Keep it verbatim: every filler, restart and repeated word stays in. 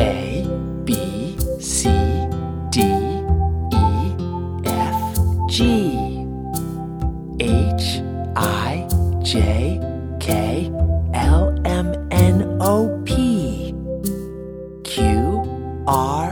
A, B, C, D, E, F, G, H, I, J, K, L, M, N, O, P, Q, R,